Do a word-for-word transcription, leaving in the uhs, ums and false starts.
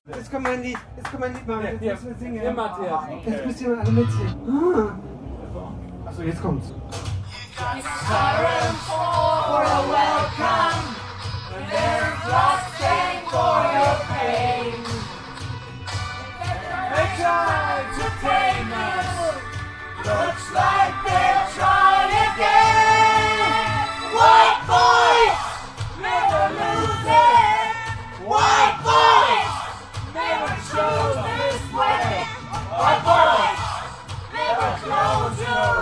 Jetzt kommt mein Lied, jetzt kommt mein Lied, Mann. Jetzt Ja, müssen wir singen. ja, Matthias. Jetzt müsst ihr alle mitsingen. Ah. Achso, jetzt kommt's. Siren for a welcome, and they're blasting for your pain. They try to tame us, looks like they'll try again. White boys, never lose it. White boys, never chose this way. White boys, never close your